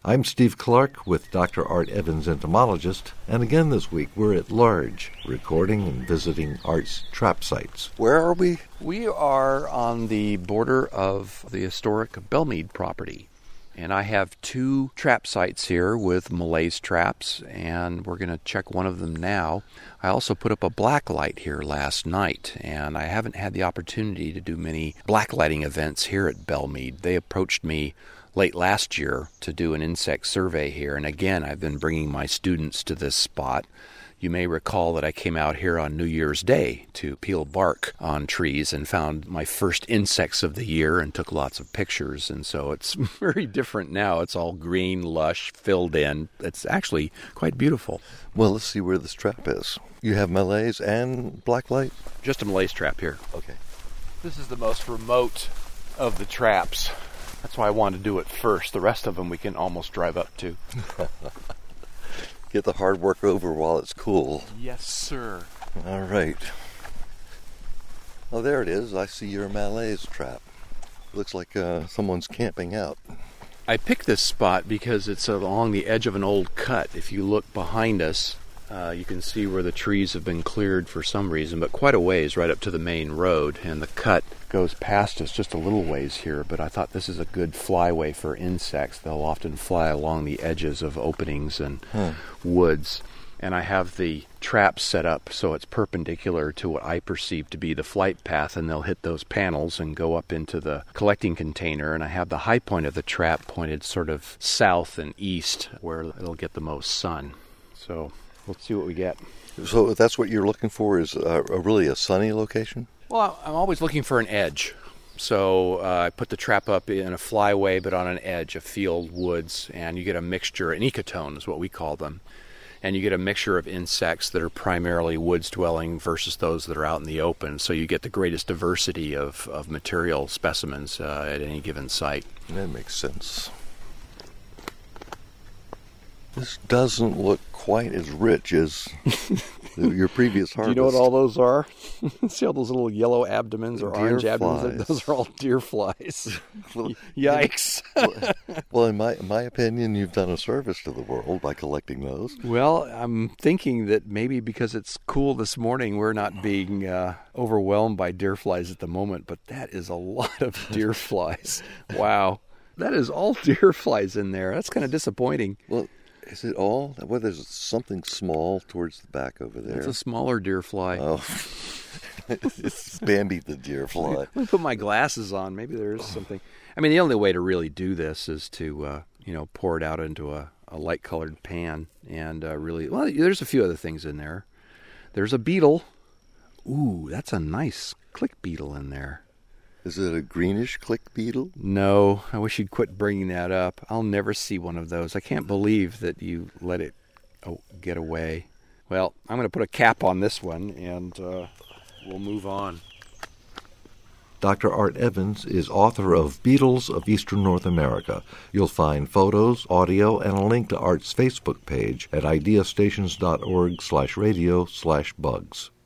I'm Steve Clark with Dr. Art Evans, entomologist, and again this week we're at large, recording and visiting Art's trap sites. Where are we? We are on the border of the historic Belmead property, and I have two trap sites here with Malays traps, and we're going to check one of them now. I also put up a blacklight here last night, and I haven't had the opportunity to do many blacklighting events here at Belmead. They approached me late last year to do an insect survey here, and again, I've been bringing my students to this spot. You may recall that I came out here on New Year's Day to peel bark on trees and found my first insects of the year and took lots of pictures, and so it's very different now. It's all green, lush, filled in. It's actually quite beautiful. Well, let's see where this trap is. You have Malays and blacklight? Just a Malays trap here. Okay. This is the most remote of the traps. That's why I wanted to do it first. The rest of them we can almost drive up to. Get the hard work over while it's cool. Yes, sir. All right. Oh, there it is. I see your Malays trap. Looks like someone's camping out. I picked this spot because it's along the edge of an old cut. If you look behind us, you can see where the trees have been cleared for some reason, but quite a ways right up to the main road, and the cut goes past us just a little ways here, but I thought this is a good flyway for insects. They'll often fly along the edges of openings and woods, and I have the trap set up so it's perpendicular to what I perceive to be the flight path, and they'll hit those panels and go up into the collecting container, and I have the high point of the trap pointed sort of south and east where it'll get the most sun. So let's see what we get. So that's what you're looking for, is really a sunny location? Well, I'm always looking for an edge. So I put the trap up in a flyway, but on an edge of field, woods, and you get a mixture, an ecotone is what we call them. And you get a mixture of insects that are primarily woods-dwelling versus those that are out in the open. So you get the greatest diversity of material specimens at any given site. That makes sense. This doesn't look quite as rich as your previous harvest. Do you know what all those are? See all those little yellow abdomens or Deer orange flies. abdomens? Those are all deer flies. Yikes. Well, in my opinion, you've done a service to the world by collecting those. Well, I'm thinking that maybe because it's cool this morning, we're not being overwhelmed by deer flies at the moment, but that is a lot of deer flies. Wow. That is all deer flies in there. That's kind of disappointing. Well, is it all? Well, there's something small towards the back over there. It's a smaller deer fly. Oh, it's Bambi the deer fly. Let me put my glasses on. Maybe there's something. I mean, the only way to really do this is to, pour it out into a light-colored pan and really. Well, there's a few other things in there. There's a beetle. Ooh, that's a nice click beetle in there. Is it a greenish click beetle? No, I wish you'd quit bringing that up. I'll never see one of those. I can't believe that you let it get away. Well, I'm going to put a cap on this one, and we'll move on. Dr. Art Evans is author of Beetles of Eastern North America. You'll find photos, audio, and a link to Art's Facebook page at ideastations.org/radio/bugs.